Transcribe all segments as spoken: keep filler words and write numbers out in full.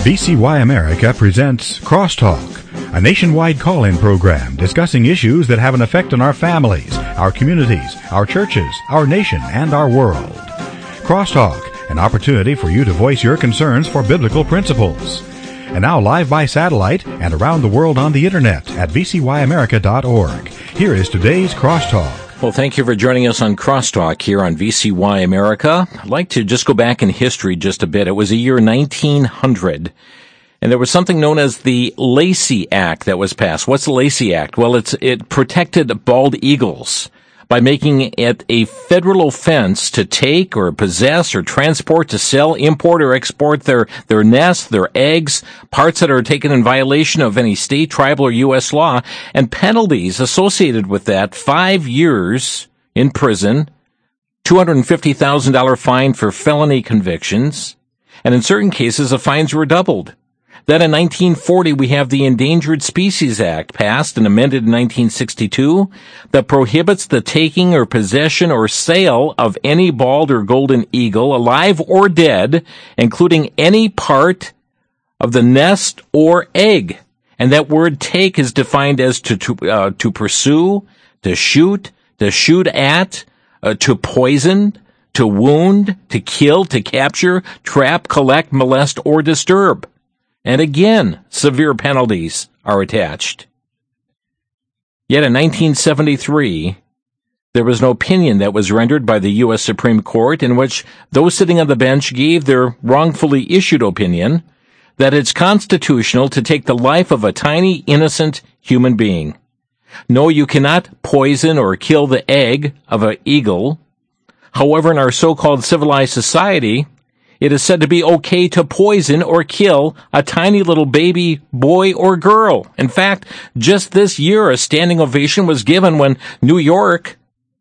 V C Y America presents Crosstalk, a nationwide call-in program discussing issues that have an effect on our families, our communities, our churches, our nation, and our world. Crosstalk, an opportunity for you to voice your concerns for biblical principles. And now live by satellite and around the world on the internet at v c y america dot org. Here is today's Crosstalk. Well, thank you for joining us on Crosstalk here on V C Y America. I'd like to just go back in history just a bit. It was the year nineteen hundred, and there was something known as the Lacey Act that was passed. What's the Lacey Act? Well, it's it protected bald eagles by making it a federal offense to take or possess or transport, to sell, import, or export their, their nests, their eggs, parts that are taken in violation of any state, tribal, or U S law, and penalties associated with that: five years in prison, two hundred fifty thousand dollars fine for felony convictions, and in certain cases, the fines were doubled. Then in nineteen forty, we have the Endangered Species Act, passed and amended in nineteen sixty-two, that prohibits the taking or possession or sale of any bald or golden eagle, alive or dead, including any part of the nest or egg. And that word take is defined as to to, uh, to pursue, to shoot, to shoot at, uh, to poison, to wound, to kill, to capture, trap, collect, molest, or disturb. And again, severe penalties are attached. Yet in nineteen seventy-three, there was no opinion that was rendered by the U S Supreme Court in which those sitting on the bench gave their wrongfully issued opinion that it's constitutional to take the life of a tiny, innocent human being. No, you cannot poison or kill the egg of an eagle. However, in our so-called civilized society, it is said to be okay to poison or kill a tiny little baby boy or girl. In fact, just this year, a standing ovation was given when New York,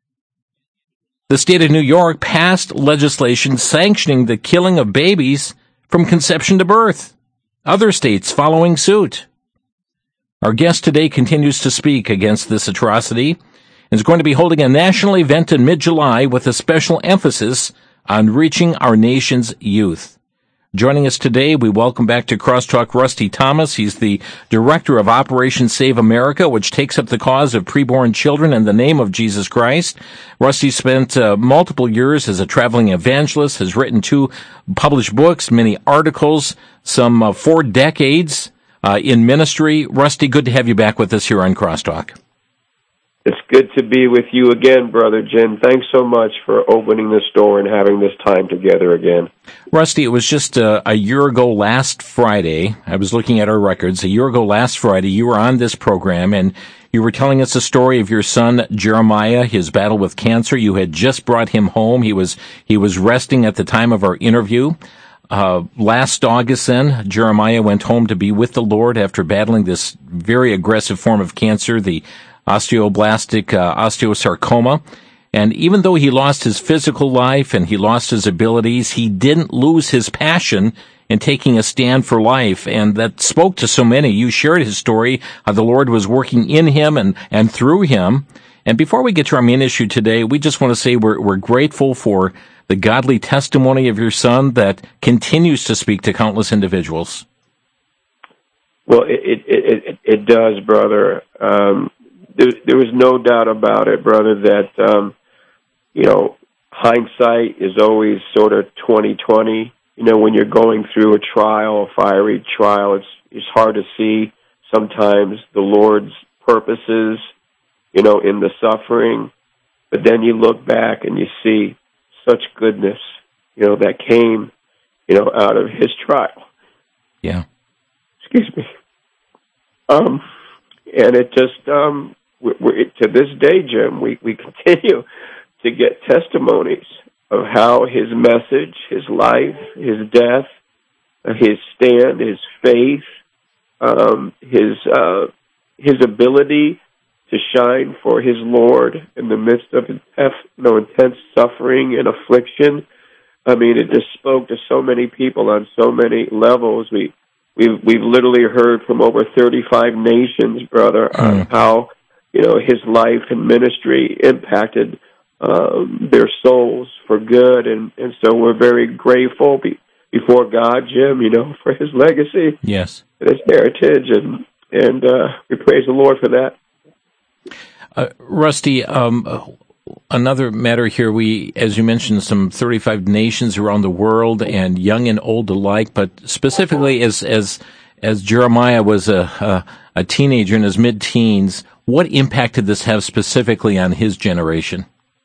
the state of New York, passed legislation sanctioning the killing of babies from conception to birth. Other states following suit. Our guest today continues to speak against this atrocity and is going to be holding a national event in mid-July with a special emphasis on reaching our nation's youth. Joining us today, we welcome back to Crosstalk Rusty Thomas. He's the director of Operation Save America, which takes up the cause of preborn children in the name of Jesus Christ. Rusty spent uh, multiple years as a traveling evangelist, has written two published books, many articles, some uh, four decades uh, in ministry. Rusty, good to have you back with us here on Crosstalk. It's good to be with you again, Brother Jim. Thanks so much for opening this door and having this time together again. Rusty, it was just a, a year ago last Friday. I was looking at our records. A year ago last Friday, you were on this program, and you were telling us the story of your son, Jeremiah, his battle with cancer. You had just brought him home. He was he was resting at the time of our interview. Uh, last August, then, Jeremiah went home to be with the Lord after battling this very aggressive form of cancer, the osteoblastic uh, osteosarcoma. And even though he lost his physical life and he lost his abilities, he didn't lose his passion in taking a stand for life. And that spoke to so many. You shared his story, how the Lord was working in him and, and through him. And before we get to our main issue today, we just want to say we're, we're grateful for the godly testimony of your son that continues to speak to countless individuals. Well, it, it, it, it does, brother. Um, There, there was no doubt about it, brother, that, um, you know, hindsight is always sort of twenty twenty. You know, when you're going through a trial, a fiery trial, it's it's hard to see sometimes the Lord's purposes, you know, in the suffering. But then you look back and you see such goodness, you know, that came, you know, out of his trial. Yeah. Excuse me. Um, and it just... um. We, we, to this day, Jim, we, we continue to get testimonies of how his message, his life, his death, uh, his stand, his faith, um, his uh, his ability to shine for his Lord in the midst of intense, you know, intense suffering and affliction. I mean, it just spoke to so many people on so many levels. We we've we've literally heard from over thirty-five nations, brother, mm. on how, you know, his life and ministry impacted um, their souls for good, and, and so we're very grateful be, before God, Jim, you know, for his legacy, yes, and his heritage, and and uh, we praise the Lord for that. Uh, Rusty, um, another matter here, we, as you mentioned, some thirty-five nations around the world, and young and old alike, but specifically as as as Jeremiah was a, a, a teenager in his mid-teens, what impact did this have specifically on his generation?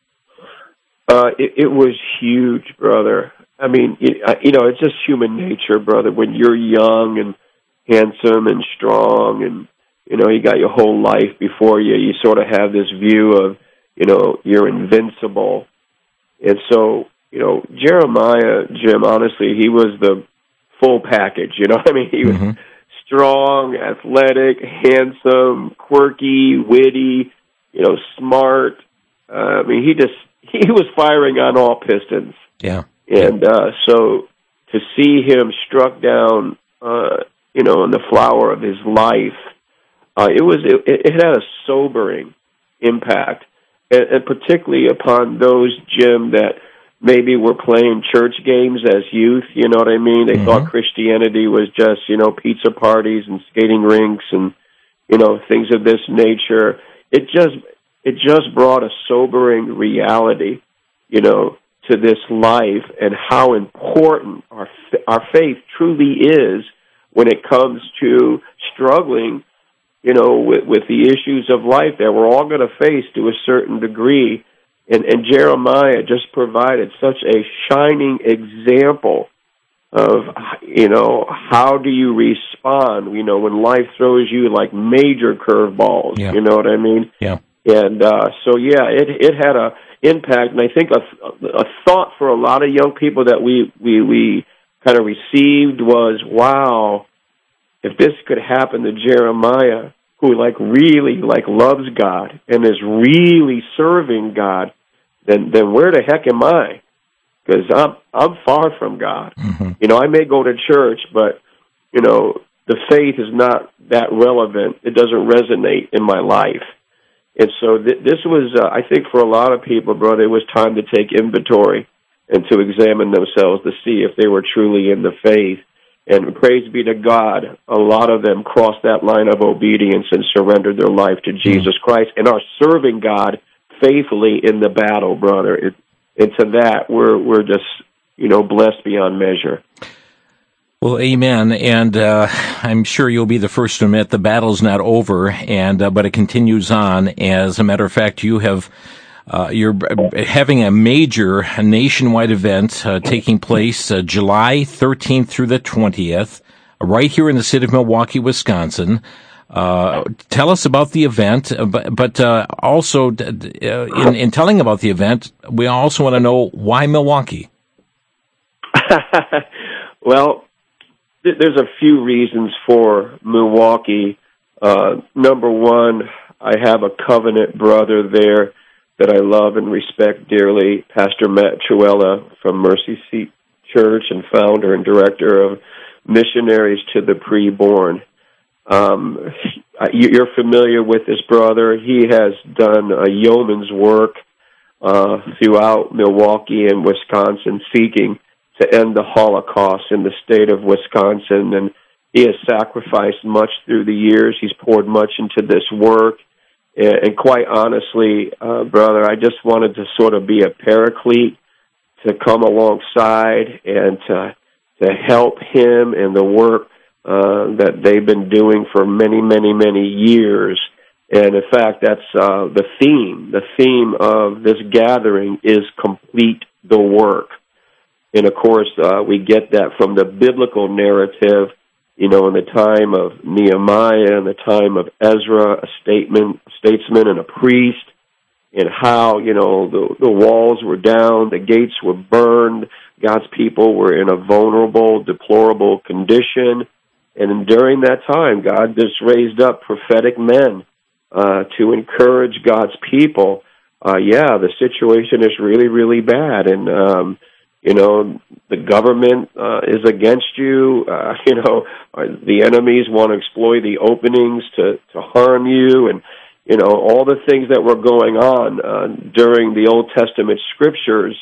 Uh, it, it was huge, brother. I mean, it, uh, you know, it's just human nature, brother. When you're young and handsome and strong and, you know, you got your whole life before you, you sort of have this view of, you know, you're invincible. And so, you know, Jeremiah, Jim, honestly, he was the full package, you know what I mean? He was mm-hmm. strong, athletic, handsome, quirky, witty, you know, smart. Uh, I mean, he just, he was firing on all pistons. Yeah. And uh, so to see him struck down, uh, you know, in the flower of his life, uh, it was it, it had a sobering impact, and, and particularly upon those, Jim, that maybe were playing church games as youth. You know what I mean? They mm-hmm. thought Christianity was just, you know, pizza parties and skating rinks and, you know, things of this nature. It just it just brought a sobering reality, you know, to this life and how important our our faith truly is when it comes to struggling, you know, with, with the issues of life that we're all going to face to a certain degree. And, and Jeremiah just provided such a shining example of, you know, how do you respond, you know, when life throws you like major curveballs, yeah. you know what I mean? Yeah. And uh, so, yeah, it it had a impact, and I think a, a thought for a lot of young people that we, we, we kind of received was, wow, if this could happen to Jeremiah, who like really like loves God and is really serving God, then then where the heck am I? Because I'm I'm far from God. Mm-hmm. You know, I may go to church, but you know, the faith is not that relevant. It doesn't resonate in my life. And so th- this was, uh, I think, for a lot of people, brother, it was time to take inventory and to examine themselves to see if they were truly in the faith. And praise be to God, a lot of them crossed that line of obedience and surrendered their life to Jesus mm. Christ and are serving God faithfully in the battle, brother. It, and to that, we're we're just, you know, blessed beyond measure. Well, amen, and uh, I'm sure you'll be the first to admit the battle's not over, and uh, but it continues on. As a matter of fact, you have uh, you're having a major nationwide event uh, taking place uh, July thirteenth through the twentieth, right here in the city of Milwaukee, Wisconsin. Uh, tell us about the event, but, but uh, also uh, in, in telling about the event, we also want to know why Milwaukee. Well, there's a few reasons for Milwaukee. Uh, number one, I have a covenant brother there that I love and respect dearly, Pastor Matt Truella from Mercy Seat Church and founder and director of Missionaries to the Preborn. Um, you're familiar with this brother. He has done a yeoman's work uh, throughout Milwaukee and Wisconsin seeking to end the Holocaust in the state of Wisconsin, and he has sacrificed much through the years. He's poured much into this work, and, and quite honestly, uh, brother, I just wanted to sort of be a paraclete to come alongside and to, to help him in the work uh, that they've been doing for many, many, many years. And in fact, that's uh, the theme. The theme of this gathering is complete the work. And, of course, uh, we get that from the biblical narrative, you know, in the time of Nehemiah and the time of Ezra, a statement, a statesman and a priest, and how, you know, the, the walls were down, the gates were burned, God's people were in a vulnerable, deplorable condition. And during that time, God just raised up prophetic men uh, to encourage God's people. Uh, yeah, the situation is really, really bad. And, um You know, the government uh, is against you. Uh, you know, the enemies want to exploit the openings to, to harm you. And, you know, all the things that were going on uh, during the Old Testament scriptures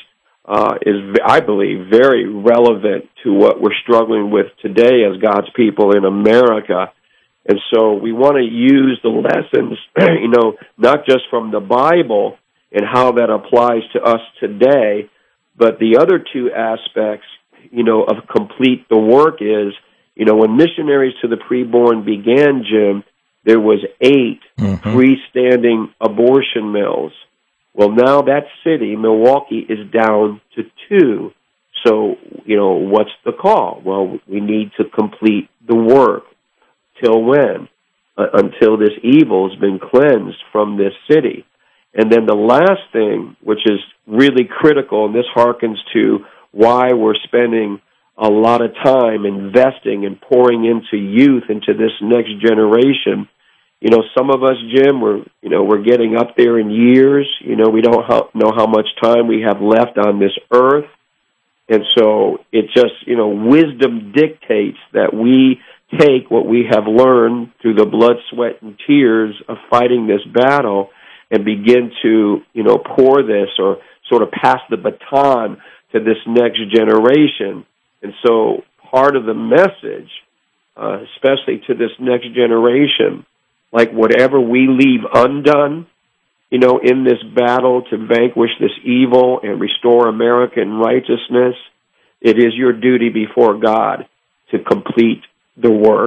uh, is, I believe, very relevant to what we're struggling with today as God's people in America. And so we want to use the lessons, you know, not just from the Bible and how that applies to us today, but the other two aspects, you know, of complete the work is, you know, when missionaries to the preborn began, Jim, there was eight mm-hmm. freestanding abortion mills. Well, now that city, Milwaukee, is down to two. So, you know, what's the call? Well, we need to complete the work. Till when? Uh, until this evil has been cleansed from this city. And then the last thing, which is really critical, and this harkens to why we're spending a lot of time investing and pouring into youth, into this next generation. You know, some of us, Jim, we're, you know, we're getting up there in years. You know, we don't ha- know how much time we have left on this earth. And so it just, you know, wisdom dictates that we take what we have learned through the blood, sweat, and tears of fighting this battle and begin to, you know, pour this or sort of pass the baton to this next generation. And so part of the message, uh, especially to this next generation, like whatever we leave undone, you know, in this battle to vanquish this evil and restore American righteousness, it is your duty before God to complete the work.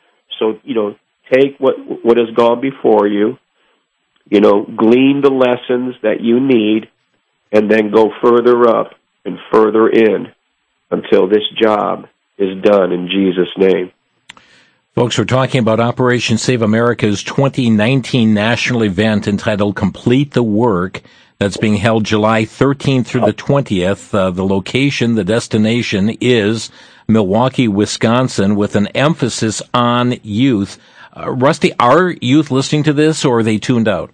So, you know, take what what has gone before you, you know, glean the lessons that you need, and then go further up and further in until this job is done in Jesus' name. Folks, we're talking about Operation Save America's twenty nineteen national event entitled Complete the Work. That's being held July thirteenth through the twentieth. Uh, the location, the destination is Milwaukee, Wisconsin, with an emphasis on youth. Uh, Rusty, are youth listening to this, or are they tuned out?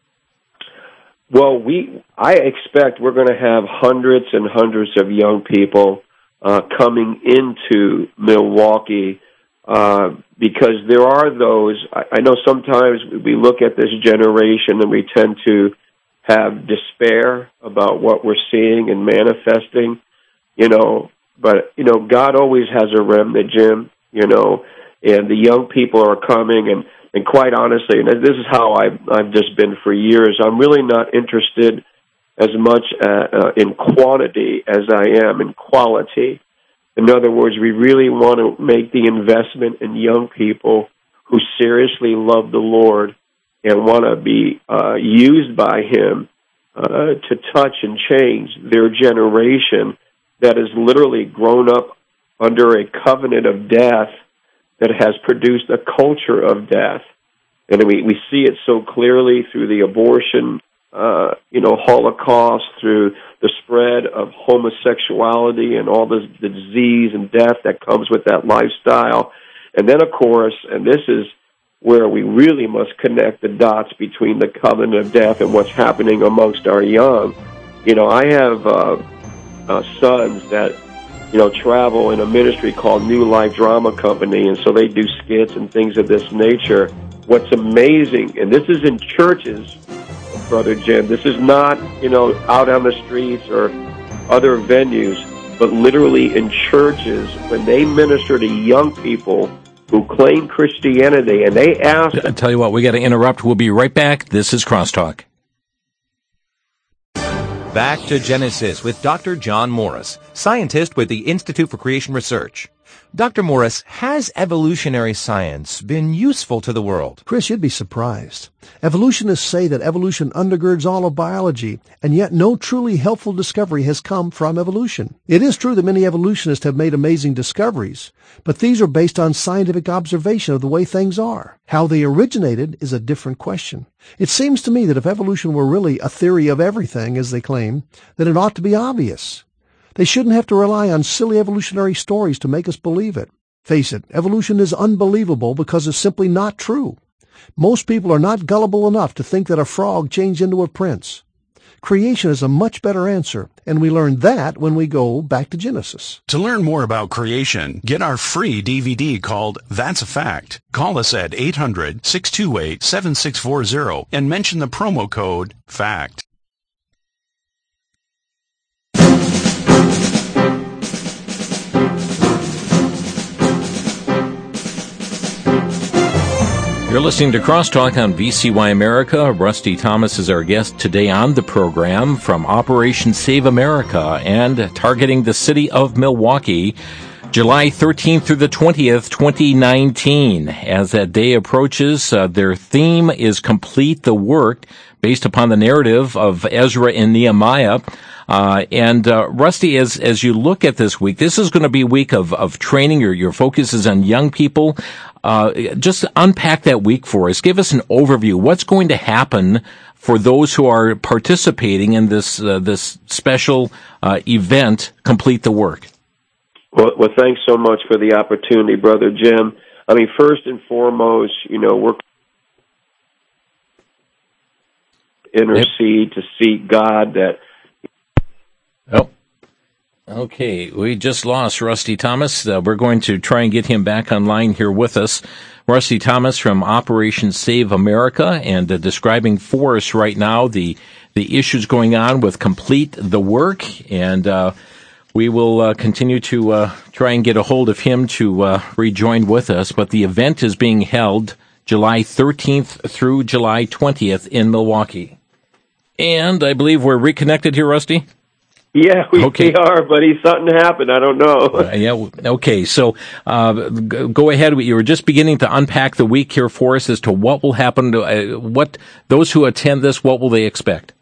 Well, we I expect we're going to have hundreds and hundreds of young people uh, coming into Milwaukee uh, because there are those. I, I know sometimes we look at this generation and we tend to have despair about what we're seeing and manifesting, you know. But, you know, God always has a remnant, Jim, you know, and the young people are coming. And, and quite honestly, and this is how I've, I've just been for years, I'm really not interested as much uh, uh, in quantity as I am in quality. In other words, we really want to make the investment in young people who seriously love the Lord and want to be uh, used by Him uh, to touch and change their generation that has literally grown up under a covenant of death that has produced a culture of death. And we, we see it so clearly through the abortion, uh, you know, Holocaust, through the spread of homosexuality and all the, the disease and death that comes with that lifestyle. And then, of course, and this is where we really must connect the dots between the covenant of death and what's happening amongst our young. You know, I have uh, uh, sons that, you know, travel in a ministry called New Life Drama Company, and so they do skits and things of this nature. What's amazing, and this is in churches, Brother Jim, this is not, you know, out on the streets or other venues, but literally in churches, when they minister to young people who claim Christianity, and they ask... I tell you what, we got to interrupt. We'll be right back. This is Crosstalk. Back to Genesis with Doctor John Morris, scientist with the Institute for Creation Research. Doctor Morris, has evolutionary science been useful to the world? Chris, you'd be surprised. Evolutionists say that evolution undergirds all of biology, and yet no truly helpful discovery has come from evolution. It is true that many evolutionists have made amazing discoveries, but these are based on scientific observation of the way things are. How they originated is a different question. It seems to me that if evolution were really a theory of everything, as they claim, then it ought to be obvious. They shouldn't have to rely on silly evolutionary stories to make us believe it. Face it, evolution is unbelievable because it's simply not true. Most people are not gullible enough to think that a frog changed into a prince. Creation is a much better answer, and we learn that when we go back to Genesis. To learn more about creation, get our free D V D called That's a Fact. Call us at eight hundred, six two eight, seven six four zero and mention the promo code FACT. You're listening to Crosstalk on V C Y America. Rusty Thomas is our guest today on the program from Operation Save America and targeting the city of Milwaukee, July thirteenth through the twentieth, twenty nineteen. As that day approaches, uh, their theme is Complete the Work, based upon the narrative of Ezra and Nehemiah. Uh, and, uh, Rusty, as, as you look at this week, this is going to be a week of, of training. Your, your focus is on young people. Uh, just unpack that week for us. Give us an overview. What's going to happen for those who are participating in this, uh, this special, uh, event, Complete the Work? Well, well, thanks so much for the opportunity, Brother Jim. I mean, first and foremost, you know, we're intercede to seek God that. Oh, okay. We just lost Rusty Thomas. Uh, we're going to try and get him back online here with us. Rusty Thomas from Operation Save America, and uh, describing for us right now the the issues going on with Complete the Work, and uh, we will uh, continue to uh, try and get a hold of him to uh, rejoin with us. But the event is being held July thirteenth through July twentieth in Milwaukee. And I believe we're reconnected here, Rusty? Yeah, we, okay. we are, buddy. Something happened. I don't know. uh, yeah. Okay. So, uh, go ahead. You were just beginning to unpack the week here for us as to what will happen to uh, what those who attend this. What will they expect?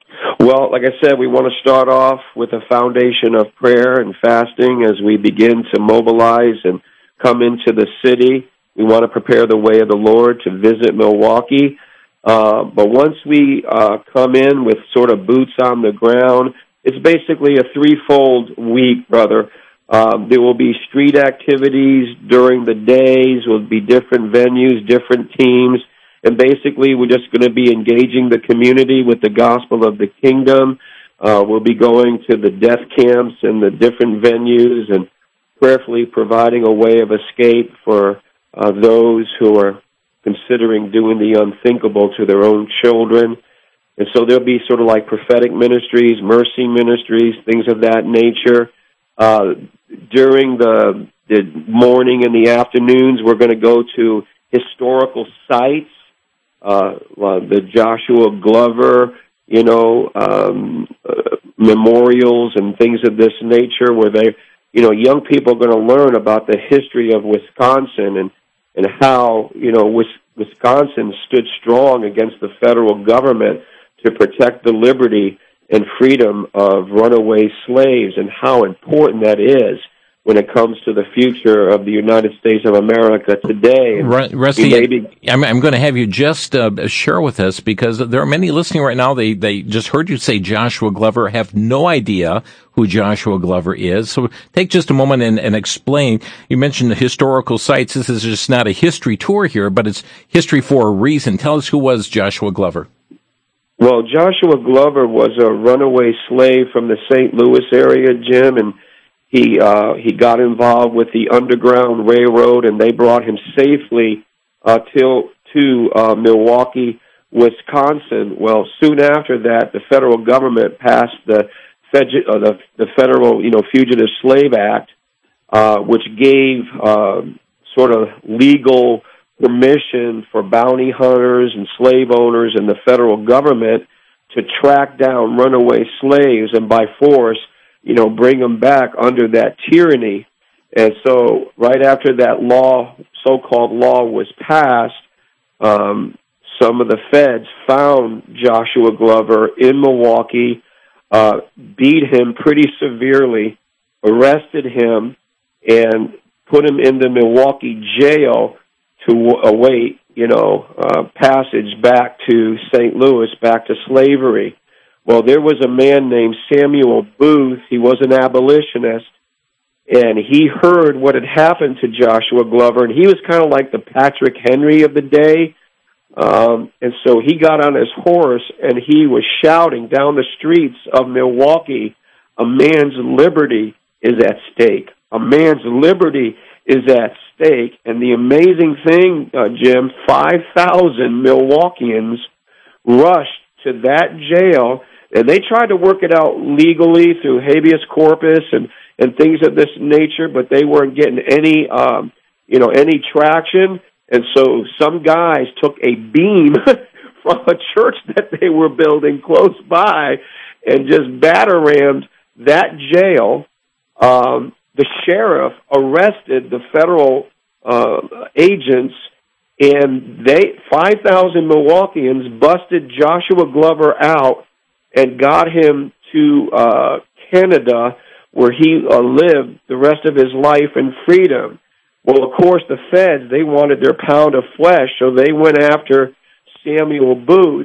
Well, like I said, we want to start off with a foundation of prayer and fasting as we begin to mobilize and come into the city. We want to prepare the way of the Lord to visit Milwaukee. Uh, but once we uh, come in with sort of boots on the ground, it's basically a threefold week, brother. Um, there will be street activities during the days. Will be different venues, different teams. And basically, we're just going to be engaging the community with the gospel of the kingdom. Uh, we'll be going to the death camps and the different venues and prayerfully providing a way of escape for uh, those who are considering doing the unthinkable to their own children. And so there'll be sort of like prophetic ministries, mercy ministries, things of that nature. Uh, during the, the morning and the afternoons, we're going to go to historical sites, uh, the Joshua Glover, you know, um, uh, memorials and things of this nature where they, you know, young people are going to learn about the history of Wisconsin and, and how, you know, Wisconsin stood strong against the federal government to protect the liberty and freedom of runaway slaves and how important that is when it comes to the future of the United States of America today. Rusty, maybe, I'm, I'm going to have you just uh, share with us, because there are many listening right now. They they just heard you say Joshua Glover, have no idea who Joshua Glover is. So take just a moment and, and explain. You mentioned the historical sites. This is just not a history tour here, but it's history for a reason. Tell us, who was Joshua Glover? Well, Joshua Glover was a runaway slave from the Saint Louis area, Jim, and he uh, he got involved with the Underground Railroad, and they brought him safely uh, till to uh, Milwaukee, Wisconsin. Well, soon after that, the federal government passed the Fed- uh, the, the Federal, you know, Fugitive Slave Act, uh, which gave uh, sort of legal permission for bounty hunters and slave owners and the federal government to track down runaway slaves and by force, you know, bring them back under that tyranny. And so right after that law, so-called law was passed, um, some of the feds found Joshua Glover in Milwaukee, uh, beat him pretty severely, arrested him, and put him in the Milwaukee jail to await, you know, uh, passage back to Saint Louis, back to slavery. Well, there was a man named Samuel Booth. He was an abolitionist, and he heard what had happened to Joshua Glover, and he was kind of like the Patrick Henry of the day. Um, and so he got on his horse, and he was shouting down the streets of Milwaukee, a man's liberty is at stake. A man's liberty is at stake. And the amazing thing, uh, Jim, five thousand Milwaukeeans rushed to that jail, and they tried to work it out legally through habeas corpus and, and things of this nature, but they weren't getting any, um, you know, any traction. And so some guys took a beam from a church that they were building close by and just batter-rammed that jail. Um, the sheriff arrested the federal uh, agents, and they five thousand Milwaukeeans busted Joshua Glover out and got him to uh, Canada, where he uh, lived the rest of his life in freedom. Well, of course, the feds, they wanted their pound of flesh, so they went after Samuel Booth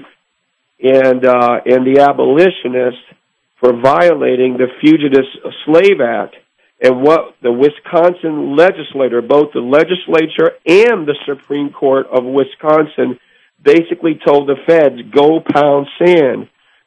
and uh, and the abolitionists for violating the Fugitive Slave Act. And what the Wisconsin legislator, both the legislature and the Supreme Court of Wisconsin, basically told the feds, go pound sand.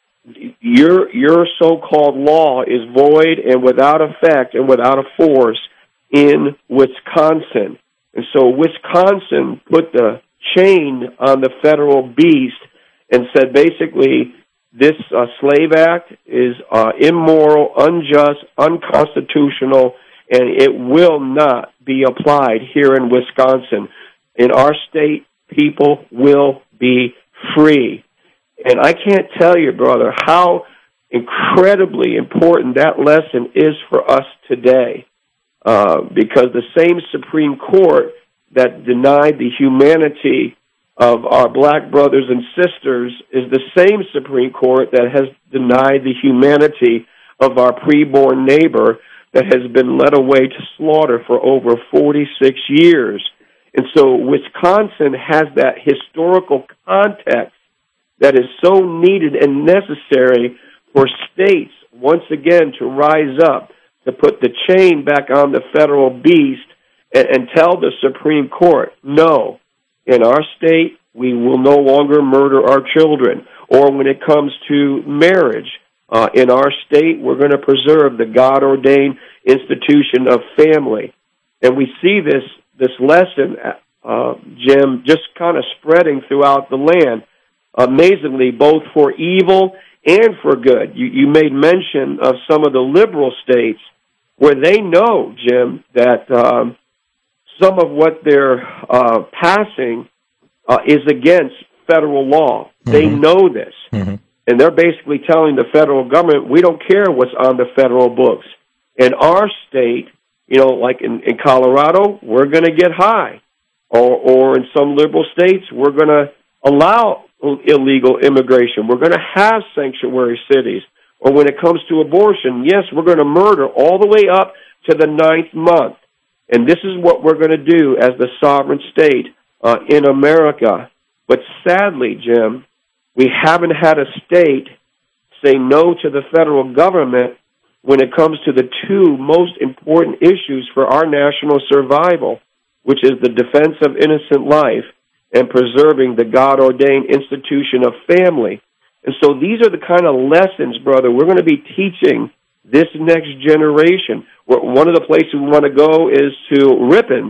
Your your so-called law is void and without effect and without a force in Wisconsin. And so Wisconsin put the chain on the federal beast and said basically this uh, Slave Act is uh, immoral, unjust, unconstitutional, and it will not be applied here in Wisconsin. In our state, people will be free. And I can't tell you, brother, how incredibly important that lesson is for us today. Uh, because the same Supreme Court that denied the humanity of our black brothers and sisters is the same Supreme Court that has denied the humanity of our preborn neighbor that has been led away to slaughter for over forty-six years. And so Wisconsin has that historical context that is so needed and necessary for states, once again, to rise up, to put the chain back on the federal beast and, and tell the Supreme Court, no, in our state, we will no longer murder our children. Or when it comes to marriage, uh, in our state, we're going to preserve the God-ordained institution of family. And we see this, this lesson, uh, Jim, just kind of spreading throughout the land, amazingly, both for evil and for good. You, you made mention of some of the liberal states where they know, Jim, that um, some of what they're uh, passing uh, is against federal law. Mm-hmm. They know this. Mm-hmm. And they're basically telling the federal government, we don't care what's on the federal books. In our state, you know, like in, in Colorado, we're going to get high. Or, or in some liberal states, we're going to allow illegal immigration. We're going to have sanctuary cities. Or when it comes to abortion, yes, we're going to murder all the way up to the ninth month. And this is what we're going to do as the sovereign state uh, in America. But sadly, Jim, we haven't had a state say no to the federal government when it comes to the two most important issues for our national survival, which is the defense of innocent life and preserving the God-ordained institution of family. And so these are the kind of lessons, brother, we're going to be teaching this next generation. One of the places we want to go is to Ripon,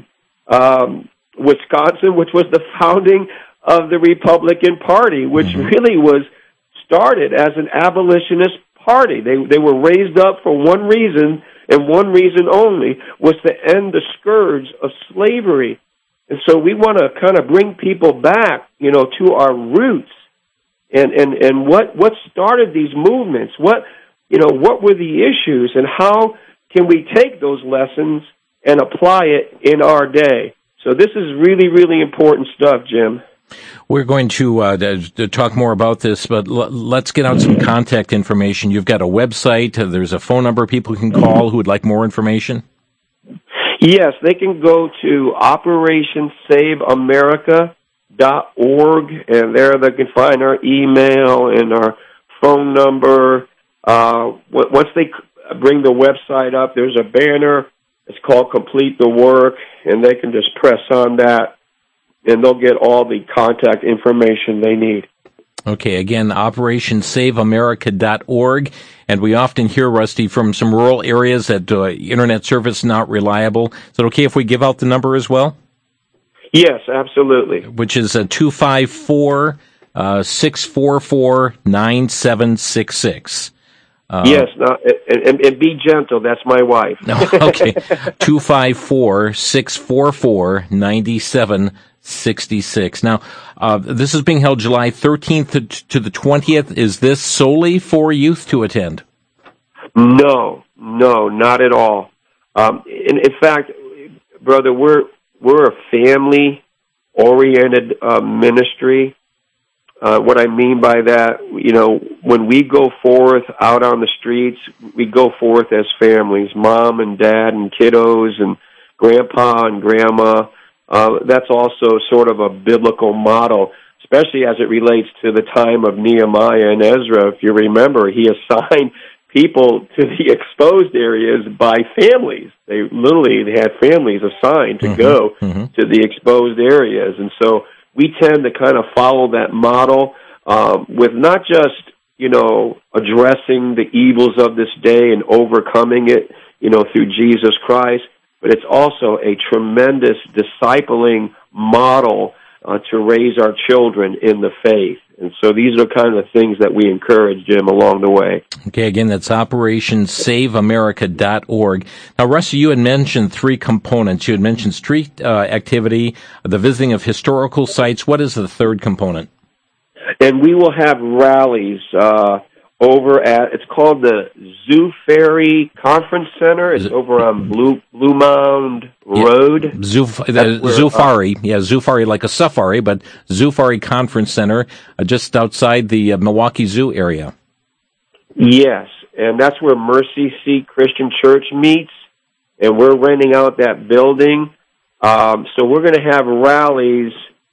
um, Wisconsin, which was the founding of the Republican Party, which mm-hmm. really was started as an abolitionist party. They they were raised up for one reason, and one reason only, was to end the scourge of slavery. And so we want to kind of bring people back, you know, to our roots. And, and, and what, what started these movements? What, you know, what were the issues, and how can we take those lessons and apply it in our day? So this is really, really important stuff, Jim. We're going to, uh, to talk more about this, but l- let's get out some contact information. You've got a website. Uh, there's a phone number people can call who would like more information. Yes, they can go to Operation Save America dot org, and there they can find our email and our phone number. Uh, once they bring the website up, there's a banner. It's called Complete the Work, and they can just press on that, and they'll get all the contact information they need. Okay, again, Operation Save America dot org. And we often hear, Rusty, from some rural areas that uh, internet service not reliable. Is it okay if we give out the number as well? Yes, absolutely. Which is uh, two five four, six four four, nine seven six six. Uh, yes, no, and, and, and be gentle. That's my wife. Okay, two five four, six four four, nine seven sixty-six. Now, uh, this is being held July thirteenth to, to the twentieth. Is this solely for youth to attend? No, no, not at all. Um, in, in fact, brother, we're we're a family-oriented uh, ministry. Uh, what I mean by that, you know, when we go forth out on the streets, we go forth as families, mom and dad and kiddos and grandpa and grandma. Uh, that's also sort of a biblical model, especially as it relates to the time of Nehemiah and Ezra. If you remember, he assigned people to the exposed areas by families. They literally they had families assigned to mm-hmm, go mm-hmm. to the exposed areas. And so we tend to kind of follow that model um, with not just, you know, addressing the evils of this day and overcoming it, you know, through Jesus Christ, but it's also a tremendous discipling model uh, to raise our children in the faith. And so these are kind of the things that we encourage, Jim, along the way. Okay, again, that's Operation Save America dot org. Now, Rusty, you had mentioned three components. You had mentioned street uh, activity, the visiting of historical sites. What is the third component? And we will have rallies uh, over at, it's called the Zoo Ferry Conference Center. It's over on Blue Blue Mound Road. Yeah. Zoo, the, Zufari, uh, yeah, Zufari, like a safari, but Zufari Conference Center, uh, just outside the uh, Milwaukee Zoo area. Yes, and that's where Mercy Seat Christian Church meets, and we're renting out that building. Um, so we're going to have rallies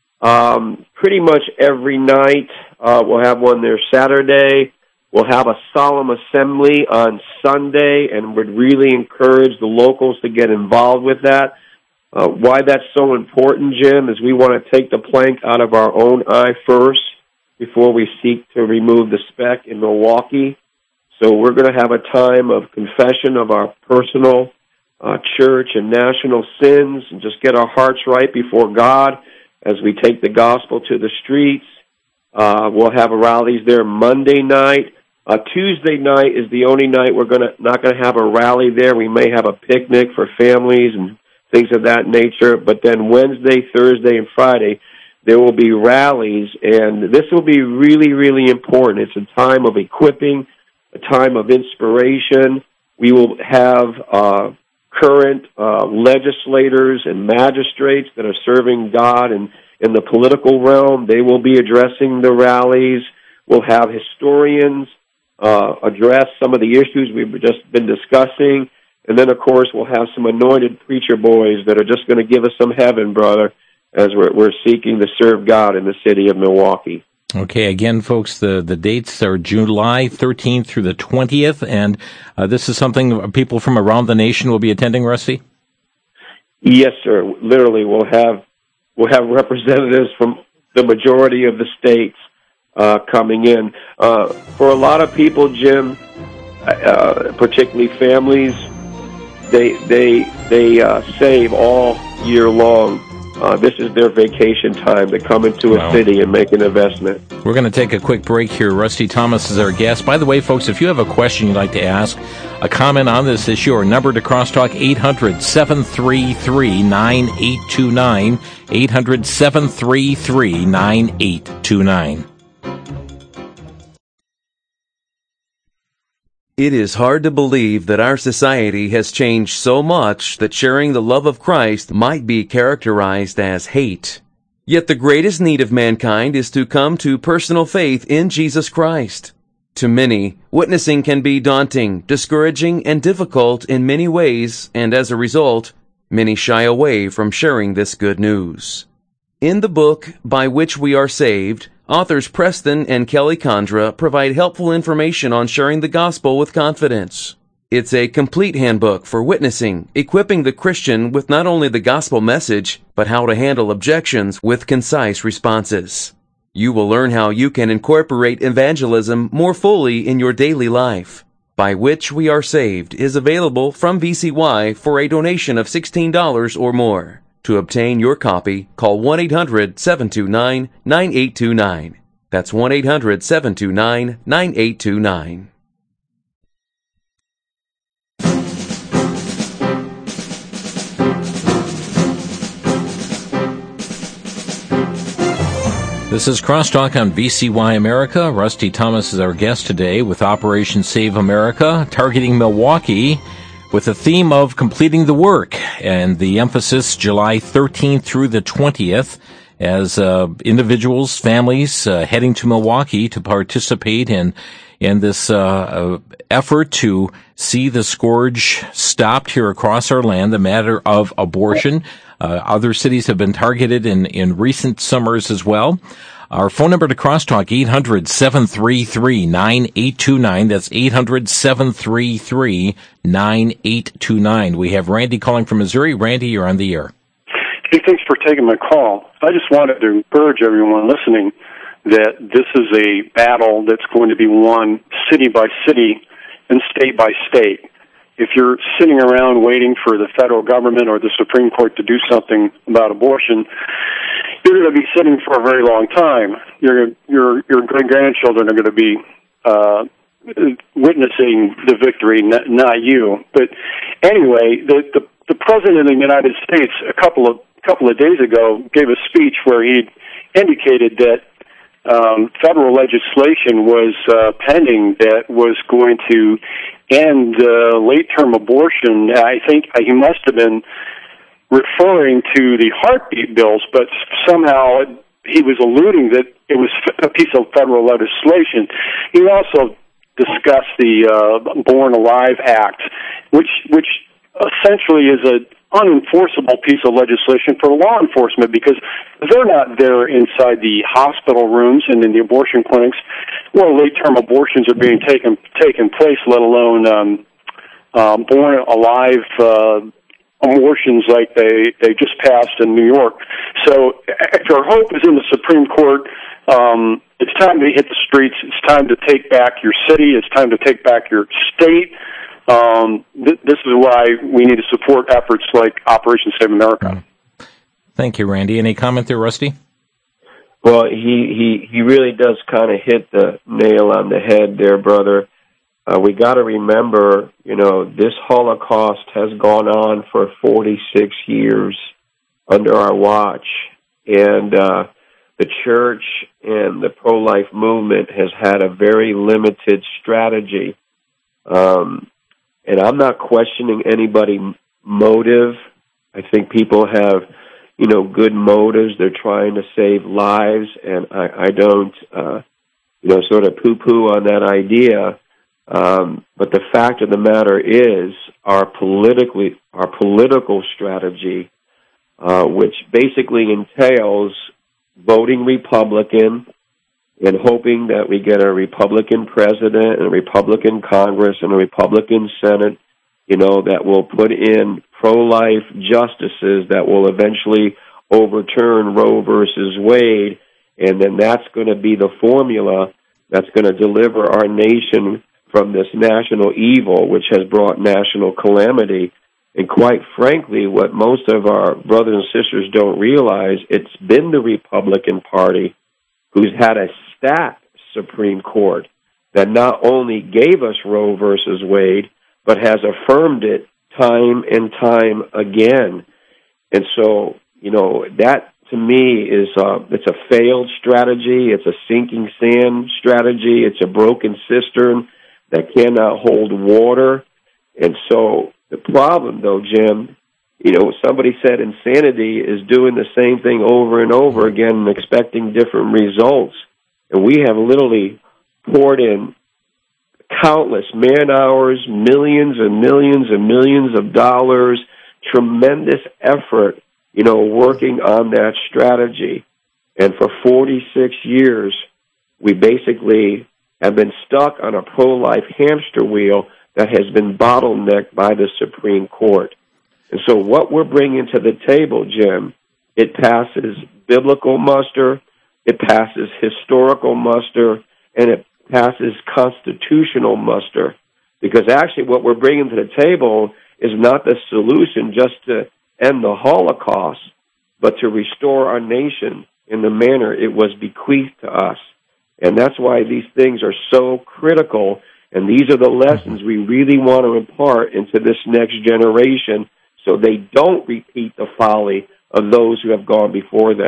um, pretty much every night. Uh, we'll have one there Saturday. We'll have a solemn assembly on Sunday, and would really encourage the locals to get involved with that. Uh, why that's so important, Jim, is we want to take the plank out of our own eye first before we seek to remove the speck in Milwaukee. So we're going to have a time of confession of our personal, uh, church and national sins, and just get our hearts right before God as we take the gospel to the streets. Uh, we'll have rallies there Monday night. Uh, Tuesday night is the only night we're gonna not going to have a rally there. We may have a picnic for families and things of that nature. But then Wednesday, Thursday, and Friday, there will be rallies, and this will be really, really important. It's a time of equipping, a time of inspiration. We will have uh, current uh, legislators and magistrates that are serving God and in the political realm. They will be addressing the rallies. We'll have historians Uh, address some of the issues we've just been discussing. And then, of course, we'll have some anointed preacher boys that are just going to give us some heaven, brother, as we're, we're seeking to serve God in the city of Milwaukee. Okay, again, folks, the, the dates are July thirteenth through the twentieth, and uh, this is something people from around the nation will be attending, Rusty? Yes, sir. Literally, we'll have we'll have representatives from the majority of the states Uh, coming in. Uh, for a lot of people, Jim, uh, particularly families, they they they uh, save all year long. Uh, this is their vacation time to come into a wow. city and make an investment. We're going to take a quick break here. Rusty Thomas is our guest. By the way, folks, if you have a question you'd like to ask, a comment on this issue, or number to Crosstalk, eight hundred, seven three three, nine eight two nine, eight hundred, seven three three, nine eight two nine. It is hard to believe that our society has changed so much that sharing the love of Christ might be characterized as hate. Yet the greatest need of mankind is to come to personal faith in Jesus Christ. To many, witnessing can be daunting, discouraging, and difficult in many ways, and as a result, many shy away from sharing this good news. In the book, By Which We Are Saved, authors Preston and Kelly Condra provide helpful information on sharing the gospel with confidence. It's a complete handbook for witnessing, equipping the Christian with not only the gospel message, but how to handle objections with concise responses. You will learn how you can incorporate evangelism more fully in your daily life. By Which We Are Saved is available from V C Y for a donation of sixteen dollars or more. To obtain your copy, call one eight hundred, seven two nine, nine eight two nine. That's one eight hundred, seven two nine, nine eight two nine. This is Crosstalk on V C Y America. Rusty Thomas is our guest today with Operation Save America, targeting Milwaukee with the theme of completing the work, and the emphasis July thirteenth through the twentieth as uh, individuals, families uh, heading to Milwaukee to participate in in this uh, effort to see the scourge stopped here across our land, the matter of abortion. Uh, other cities have been targeted in, in recent summers as well. Our phone number to Crosstalk, eight hundred, seven three three, nine eight two nine. That's eight hundred, seven three three, nine eight two nine. We have Randy calling from Missouri. Randy, you're on the air. Hey, thanks for taking my call. I just wanted to encourage everyone listening that this is a battle that's going to be won city by city and state by state. If you're sitting around waiting for the federal government or the Supreme Court to do something about abortion, you're going to be sitting for a very long time. Your your your great-grandchildren are going to be uh, witnessing the victory, not, not you. But anyway, the, the the President of the United States a couple of couple of days ago gave a speech where he indicated that um, federal legislation was uh, pending that was going to end uh, late-term abortion. I think he must have been referring to the heartbeat bills, but somehow he was alluding that it was a piece of federal legislation. He also discussed the uh, Born Alive Act, which which essentially is a unenforceable piece of legislation for law enforcement because they're not there inside the hospital rooms and in the abortion clinics where late-term abortions are being taken taken place, let alone um, um, born alive uh, abortions like they, they just passed in New York. So if our hope is in the Supreme Court, um, it's time to hit the streets. It's time to take back your city. It's time to take back your state. Um, th- this is why we need to support efforts like Operation Save America. Thank you, Randy. Any comment there, Rusty? Well, he, he, he really does kind of hit the nail on the head there, brother. Uh, we got to remember, you know, this Holocaust has gone on for forty-six years under our watch, and uh, the church and the pro-life movement has had a very limited strategy. Um, and I'm not questioning anybody's motive. I think people have, you know, good motives. They're trying to save lives, and I, I don't, uh, you know, sort of poo-poo on that idea. Um, but the fact of the matter is, our politically, our political strategy, uh, which basically entails voting Republican and hoping that we get a Republican president and a Republican Congress and a Republican Senate, you know, that will put in pro-life justices that will eventually overturn Roe versus Wade, and then that's going to be the formula that's going to deliver our nation from this national evil, which has brought national calamity. And quite frankly, what most of our brothers and sisters don't realize, it's been the Republican Party who's had a stacked Supreme Court that not only gave us Roe versus Wade, but has affirmed it time and time again. And so, you know, that to me is uh, it's a failed strategy. It's a sinking sand strategy. It's a broken cistern that cannot hold water. And so the problem, though, Jim, you know, somebody said insanity is doing the same thing over and over again and expecting different results. And we have literally poured in countless man-hours, millions and millions and millions of dollars, tremendous effort, you know, working on that strategy. And for forty-six years, we basically have been stuck on a pro-life hamster wheel that has been bottlenecked by the Supreme Court. And so what we're bringing to the table, Jim, it passes biblical muster, it passes historical muster, and it passes constitutional muster. Because actually what we're bringing to the table is not the solution just to end the Holocaust, but to restore our nation in the manner it was bequeathed to us. And that's why these things are so critical, and these are the lessons we really want to impart into this next generation so they don't repeat the folly of those who have gone before them.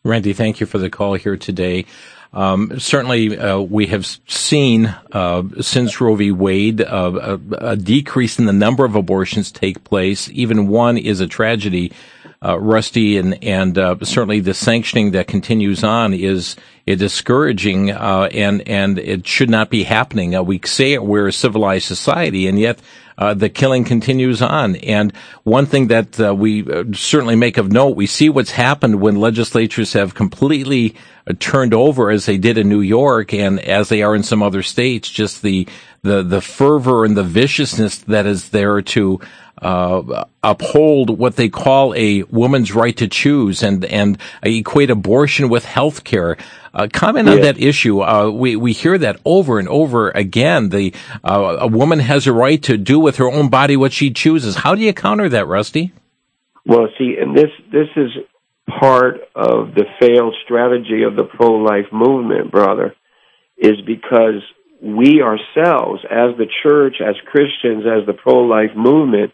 Randy, thank you for the call here today. Um, certainly, uh, we have seen, uh, since Roe v. Wade, uh, a, a decrease in the number of abortions take place. Even one is a tragedy, uh, Rusty, and, and, uh, certainly the sanctioning that continues on is, is discouraging, uh, and, and it should not be happening. Uh, we say we're a civilized society, and yet, Uh, the killing continues on. And one thing that uh, we uh, certainly make of note, we see what's happened when legislatures have completely uh, turned over, as they did in New York and as they are in some other states, just the the, the fervor and the viciousness that is there to uh, uphold what they call a woman's right to choose and, and equate abortion with health care. Uh, comment on yeah. that issue. Uh, we, we hear that over and over again. The, uh, a woman has a right to do with her own body what she chooses. How do you counter that, Rusty? Well, see, and this, this is part of the failed strategy of the pro-life movement, brother, is because we ourselves, as the church, as Christians, as the pro-life movement,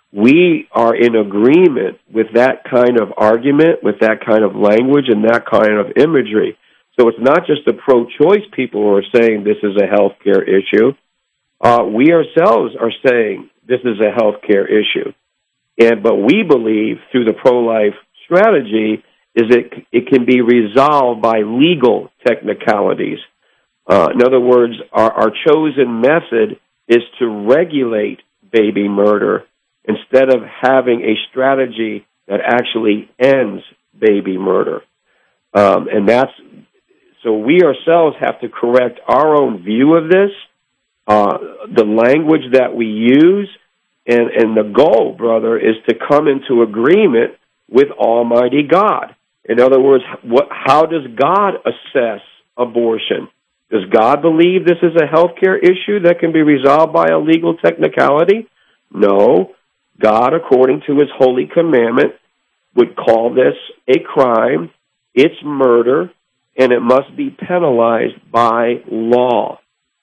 we are in agreement with that kind of argument, with that kind of language, and that kind of imagery. So it's not just the pro-choice people who are saying this is a health care issue. Uh, we ourselves are saying this is a health care issue. And but we believe through the pro-life strategy is it it can be resolved by legal technicalities. Uh, in other words, our, our chosen method is to regulate baby murder instead of having a strategy that actually ends baby murder. Um, and that's so we ourselves have to correct our own view of this, uh, the language that we use, and, and the goal, brother, is to come into agreement with Almighty God. In other words, what, how does God assess abortion? Does God believe this is a healthcare issue that can be resolved by a legal technicality? No. God, according to his holy commandment, would call this a crime. It's murder, and it must be penalized by law.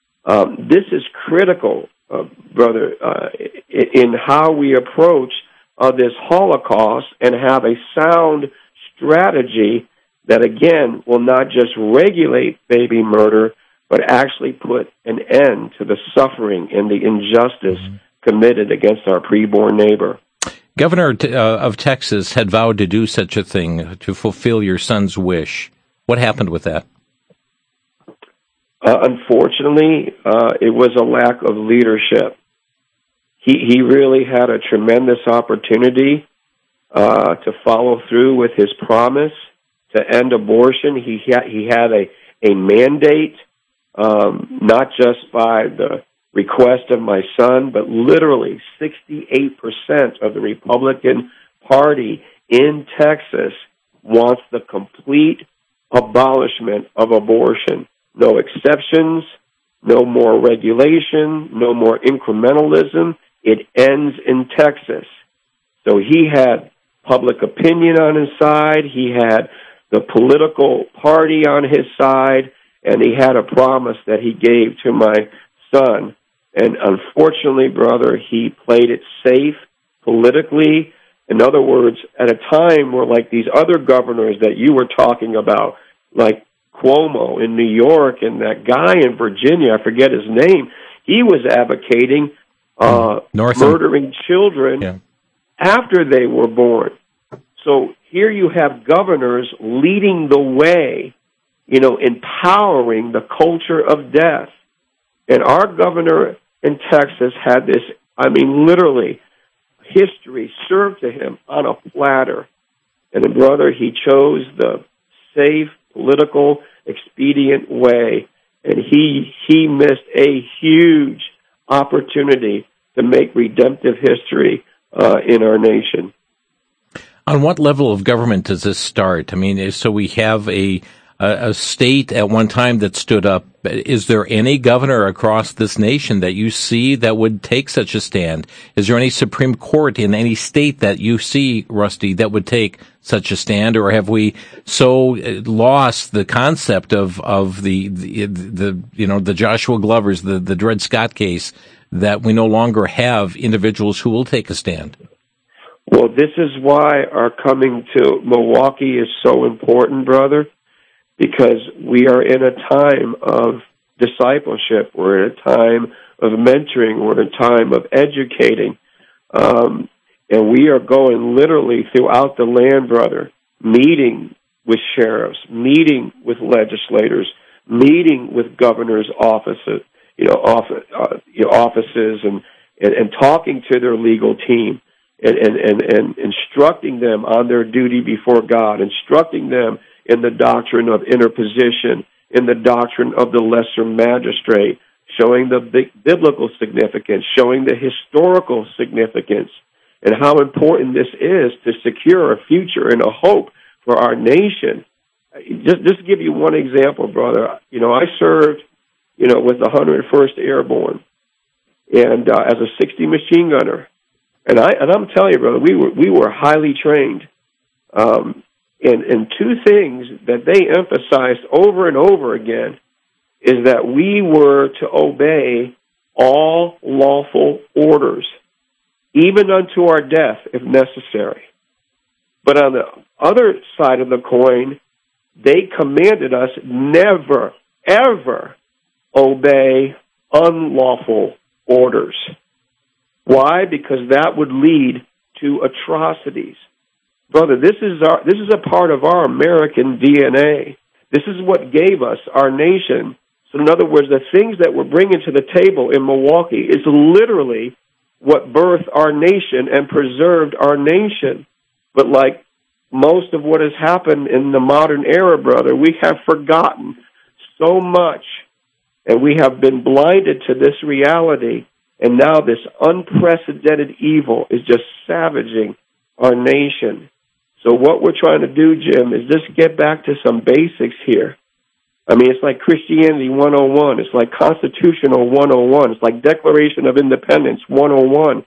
Um, this is critical, uh, brother, uh, in how we approach uh, this Holocaust and have a sound strategy that, again, will not just regulate baby murder, but actually put an end to the suffering and the injustice mm-hmm. committed against our preborn neighbor. Governor uh, of Texas had vowed to do such a thing, to fulfill your son's wish. What happened with that? Uh, unfortunately, uh, it was a lack of leadership. He he really had a tremendous opportunity uh, to follow through with his promise to end abortion. He ha- he had a a mandate, um, not just by the request of my son, but literally sixty-eight percent of the Republican Party in Texas wants the complete abolishment of abortion. No exceptions, no more regulation, no more incrementalism. It ends in Texas. So he had public opinion on his side, he had the political party on his side, and he had a promise that he gave to my son. And unfortunately, brother, he played it safe politically. In other words, at a time where, like these other governors that you were talking about, like Cuomo in New York and that guy in Virginia, I forget his name, he was advocating uh, murdering children yeah. after they were born. So here you have governors leading the way, you know, empowering the culture of death. And our governor in Texas had this, I mean, literally, history served to him on a platter. And then, brother, he chose the safe, political, expedient way, and he he missed a huge opportunity to make redemptive history uh, in our nation. On what level of government does this start? I mean, so we have a a state at one time that stood up. Is there any governor across this nation that you see that would take such a stand? Is there any Supreme Court in any state that you see, Rusty, that would take such a stand? Or have we so lost the concept of, of the, the, the, you know, the Joshua Glovers, the, the Dred Scott case, that we no longer have individuals who will take a stand? Well, this is why our coming to Milwaukee is so important, brother, because we are in a time of discipleship. We're in a time of mentoring. We're in a time of educating. Um, and we are going literally throughout the land, brother, meeting with sheriffs, meeting with legislators, meeting with governors' offices, you know, office, uh, you know, offices, and, and, and talking to their legal team, and, and, and, and instructing them on their duty before God, instructing them in the doctrine of interposition, in the doctrine of the lesser magistrate, showing the big biblical significance, showing the historical significance, and how important this is to secure a future and a hope for our nation. Just, just to give you one example, brother, you know, I served, you know, with the one hundred first Airborne, and uh, as a sixty machine gunner, and I and I'm telling you, brother, we were we were highly trained. Um, and and two things that they emphasized over and over again is that we were to obey all lawful orders, even unto our death if necessary. But on the other side of the coin, they commanded us never, ever obey unlawful orders. Why? Because that would lead to atrocities. Brother, this is our this is a part of our American D N A. This is what gave us our nation. So in other words, the things that we're bringing to the table in Milwaukee is literally what birthed our nation and preserved our nation. But like most of what has happened in the modern era, brother, we have forgotten so much, and we have been blinded to this reality, and now this unprecedented evil is just savaging our nation. So what we're trying to do, Jim, is just get back to some basics here. I mean, it's like Christianity one oh one. It's like Constitutional one oh one. It's like Declaration of Independence one oh one.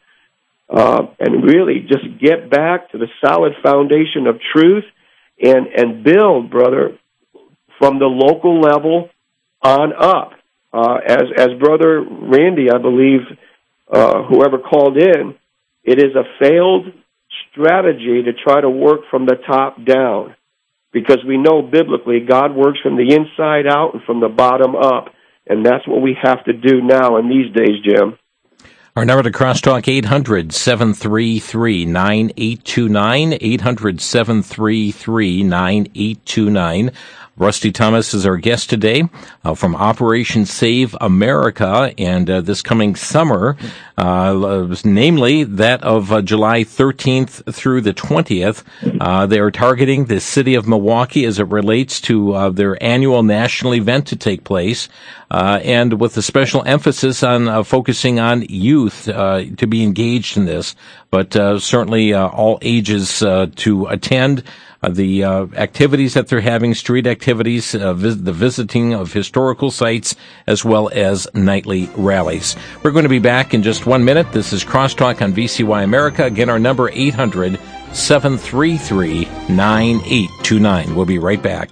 Uh, and really just get back to the solid foundation of truth and, and build, brother, from the local level on up. Uh, as, as Brother Randy, I believe, uh, whoever called in, it is a failed strategy to try to work from the top down, because we know biblically God works from the inside out and from the bottom up, and that's what we have to do now in these days, Jim. Our number to Crosstalk, eight hundred, seven three three, nine eight two nine, eight hundred, seven three three, nine eight two nine. Rusty Thomas is our guest today uh, from Operation Save America, and uh, this coming summer, uh, namely that of uh, July thirteenth through the twentieth, uh, they are targeting the city of Milwaukee as it relates to uh, their annual national event to take place, uh, and with a special emphasis on uh, focusing on youth uh, to be engaged in this, but uh, certainly uh, all ages uh, to attend. Uh, the uh, activities that they're having, street activities, uh, vis- the visiting of historical sites, as well as nightly rallies. We're going to be back in just one minute. This is Crosstalk on V C Y America. Again, our number eight hundred, seven three three, nine eight two nine. We'll be right back.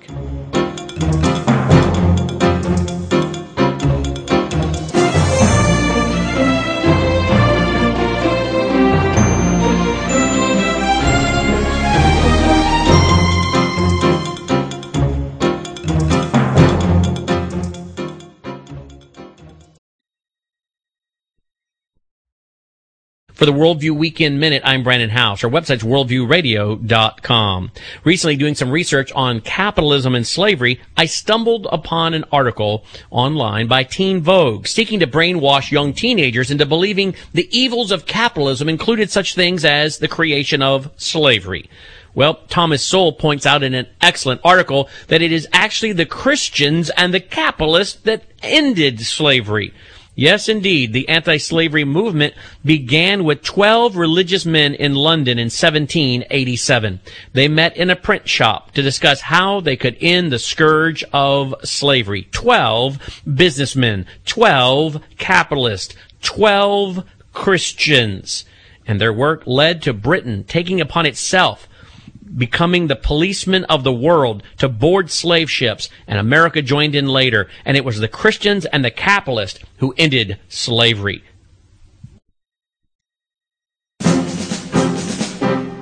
For the Worldview Weekend Minute, I'm Brandon House. Our website's worldview radio dot com. Recently, doing some research on capitalism and slavery, I stumbled upon an article online by Teen Vogue seeking to brainwash young teenagers into believing the evils of capitalism included such things as the creation of slavery. Well, Thomas Sowell points out in an excellent article that it is actually the Christians and the capitalists that ended slavery. Yes, indeed, the anti-slavery movement began with twelve religious men in London in seventeen eighty-seven. They met in a print shop to discuss how they could end the scourge of slavery. Twelve businessmen, twelve capitalists, twelve Christians. And their work led to Britain taking upon itself becoming the policeman of the world to board slave ships, and America joined in later, and it was the Christians and the capitalists who ended slavery.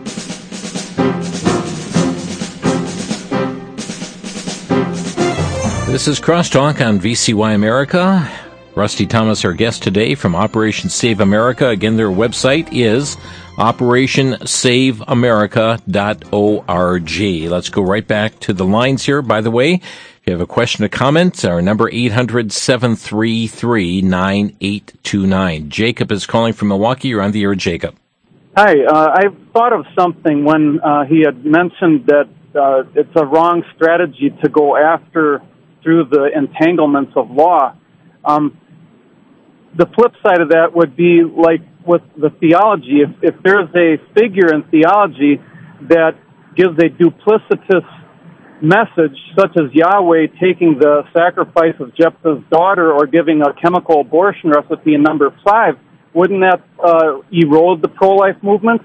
This is Crosstalk on V C Y America. Rusty Thomas, our guest today from Operation Save America. Again, their website is operation save america dot org. Let's go right back to the lines here. By the way, if you have a question or comment, our number eight hundred, seven three three, nine eight two nine. Jacob is calling from Milwaukee. You're on the air, Jacob. Hi. Uh, I thought of something when uh, he had mentioned that uh, it's a wrong strategy to go after through the entanglements of law. Um, the flip side of that would be like with the theology. If, if there's a figure in theology that gives a duplicitous message, such as Yahweh taking the sacrifice of Jephthah's daughter or giving a chemical abortion recipe in number five, wouldn't that uh, erode the pro-life movement?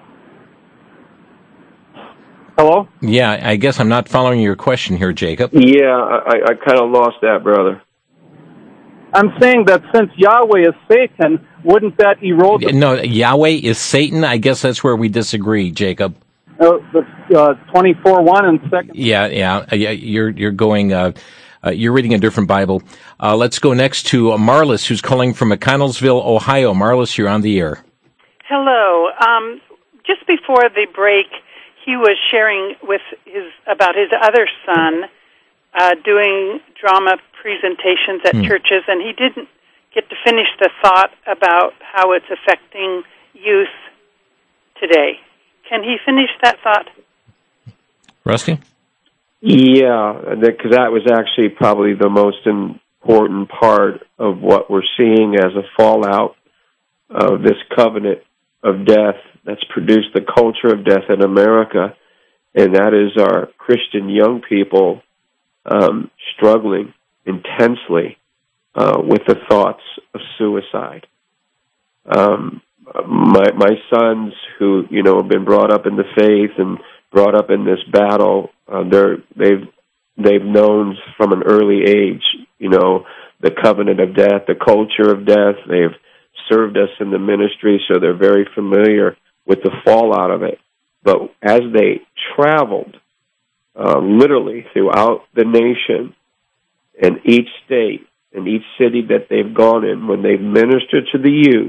Hello? Yeah, I guess I'm not following your question here, Jacob. Yeah, I, I kind of lost that, brother. I'm saying that since Yahweh is Satan, wouldn't that erode the... No, Yahweh is Satan? I guess that's where we disagree, Jacob. Uh, the uh, twenty-four one and second... Yeah, yeah, yeah. You're you're going... Uh, uh, you're reading a different Bible. Uh, let's go next to uh, Marlis, who's calling from McConnellsville, Ohio. Marlis, you're on the air. Hello. Um, just before the break, he was sharing with his about his other son uh, doing drama presentations at hmm. churches, and he didn't get to finish the thought about how it's affecting youth today. Can he finish that thought? Rusty? Yeah, because that was actually probably the most important part of what we're seeing as a fallout of this covenant of death that's produced the culture of death in America, and that is our Christian young people um, struggling intensely uh, with the thoughts of suicide. Um, my my sons, who you know have been brought up in the faith and brought up in this battle, uh, they're they've they've known from an early age, you know, the covenant of death, the culture of death. They've served us in the ministry, so they're very familiar with the fallout of it. But as they traveled uh, literally throughout the nation, in each state, in each city that they've gone in, when they've ministered to the youth,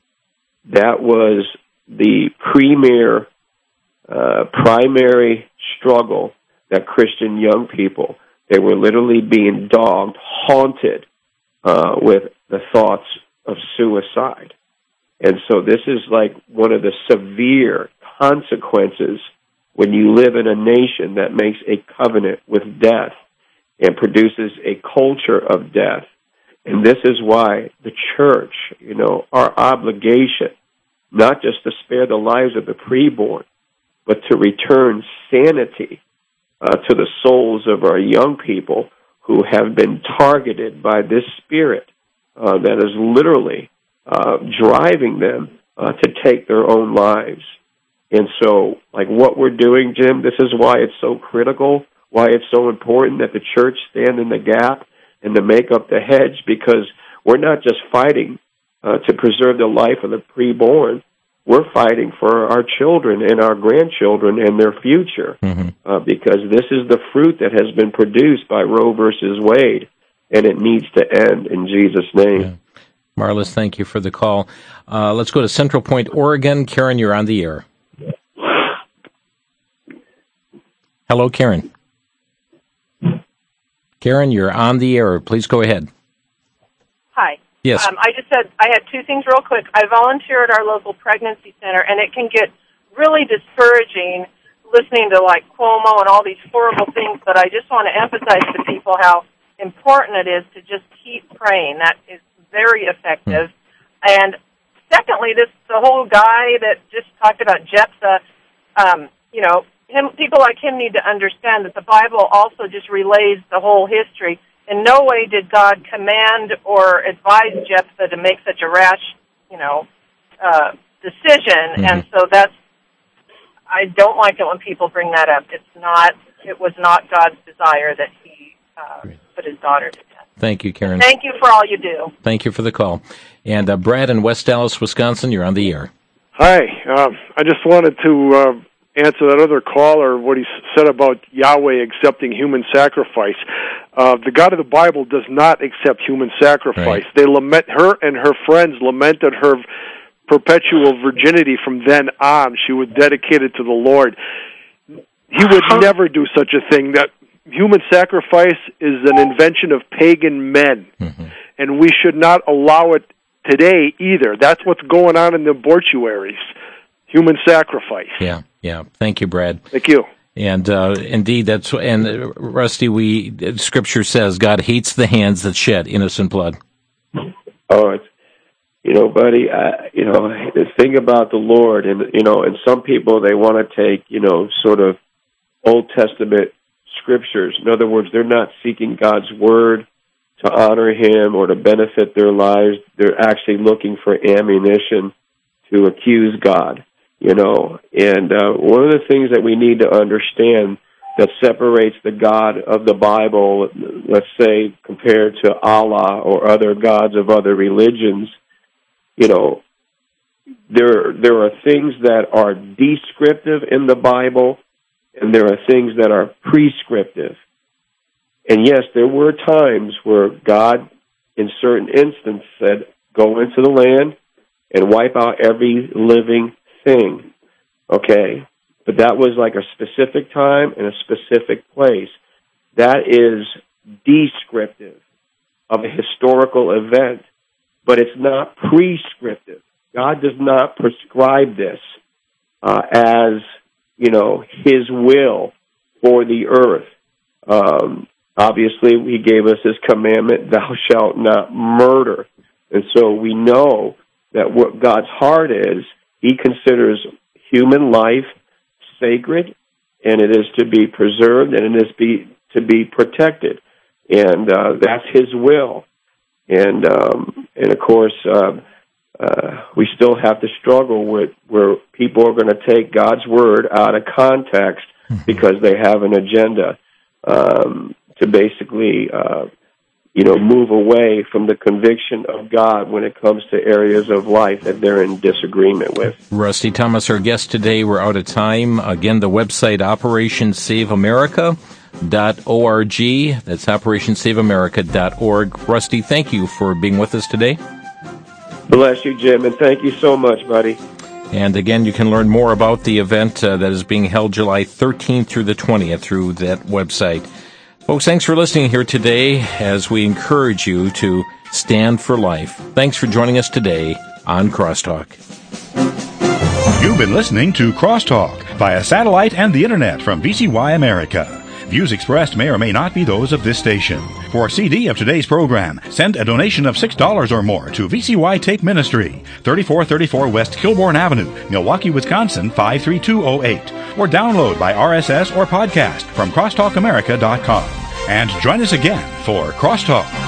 that was the premier, uh, primary struggle that Christian young people, they were literally being dogged, haunted uh, with the thoughts of suicide. And so this is like one of the severe consequences when you live in a nation that makes a covenant with death and produces a culture of death. And this is why the church, you know, our obligation, not just to spare the lives of the preborn, but to return sanity uh, to the souls of our young people who have been targeted by this spirit uh, that is literally uh, driving them uh, to take their own lives. And so, like what we're doing, Jim, this is why it's so critical, why it's so important that the church stand in the gap and to make up the hedge, because we're not just fighting uh, to preserve the life of the preborn. We're fighting for our children and our grandchildren and their future, mm-hmm. uh, because this is the fruit that has been produced by Roe versus Wade, and it needs to end in Jesus' name. Yeah. Marlis, thank you for the call. Uh, let's go to Central Point, Oregon. Karen, you're on the air. Hello, Karen. Karen, you're on the air. Please go ahead. Hi. Yes. Um, I just said I had two things real quick. I volunteer at our local pregnancy center, and it can get really discouraging listening to, like, Cuomo and all these horrible things, but I just want to emphasize to people how important it is to just keep praying. That is very effective. Hmm. And secondly, this the whole guy that just talked about Jephthah, um, you know, him, people like him need to understand that the Bible also just relays the whole history. In no way did God command or advise Jephthah to make such a rash, you know, uh, decision. Mm-hmm. And so that's, I don't like it when people bring that up. It's not, it was not God's desire that he uh, put his daughter to death. Thank you, Karen. Thank you for all you do. Thank you for the call. And uh, Brad in West Dallas, Wisconsin, you're on the air. Hi. Uh, I just wanted to uh, answer that other caller, what he said about Yahweh accepting human sacrifice. Uh, the God of the Bible does not accept human sacrifice. Right. They lament, her and her friends lamented her perpetual virginity from then on. She was dedicated to the Lord. He would never do such a thing. That human sacrifice is an invention of pagan men, mm-hmm. and we should not allow it today either. That's what's going on in the mortuaries. Human sacrifice. Yeah, yeah. Thank you, Brad. Thank you. And uh, indeed, that's and uh, Rusty. We Scripture says God hates the hands that shed innocent blood. Oh, it's, you know, buddy. I, you know, the thing about the Lord, and you know, and some people they want to take, you know, sort of Old Testament scriptures. In other words, they're not seeking God's word to honor Him or to benefit their lives. They're actually looking for ammunition to accuse God. You know, and uh, one of the things that we need to understand that separates the God of the Bible, let's say, compared to Allah or other gods of other religions, you know, there there are things that are descriptive in the Bible, and there are things that are prescriptive. And yes, there were times where God, in certain instances, said, go into the land and wipe out every living thing, okay? But that was like a specific time and a specific place. That is descriptive of a historical event, but it's not prescriptive. God does not prescribe this uh, as, you know, His will for the earth. Um, obviously, He gave us His commandment, thou shalt not murder. And so we know that what God's heart is, He considers human life sacred, and it is to be preserved, and it is be, to be protected. And uh, that's His will. And, um, and of course, uh, uh, we still have to struggle with where people are going to take God's word out of context because they have an agenda um, to basically uh, you know, move away from the conviction of God when it comes to areas of life that they're in disagreement with. Rusty Thomas, our guest today. We're out of time. Again, the website, Operation Save America dot org. That's Operation Save America dot org. Rusty, thank you for being with us today. Bless you, Jim, and thank you so much, buddy. And again, you can learn more about the event uh, that is being held July thirteenth through the twentieth through that website. Folks, thanks for listening here today as we encourage you to stand for life. Thanks for joining us today on Crosstalk. You've been listening to Crosstalk via satellite and the Internet from V C Y America. Views expressed may or may not be those of this station. For a C D of today's program, send a donation of six dollars or more to V C Y Take Ministry, thirty-four thirty-four West Kilbourne Avenue, Milwaukee, Wisconsin, five three two oh eight. Or download by R S S or podcast from crosstalk america dot com. And join us again for Crosstalk.